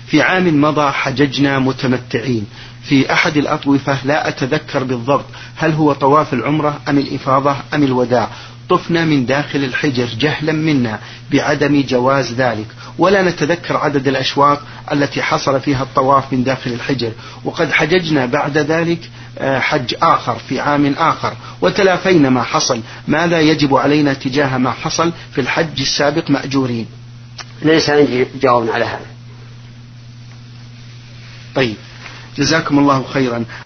في عام مضى حججنا متمتعين في أحد الأطوفة، لا أتذكر بالضبط هل هو طواف العمرة أم الإفاضة أم الوداع، طفنا من داخل الحجر جهلا منا بعدم جواز ذلك، ولا نتذكر عدد الأشواط التي حصل فيها الطواف من داخل الحجر، وقد حججنا بعد ذلك حج آخر في عام آخر وتلافينا ما حصل. ماذا يجب علينا تجاه ما حصل في الحج السابق مأجورين؟ ليس عندي جواب على هذا. طيب، جزاكم الله خيرا.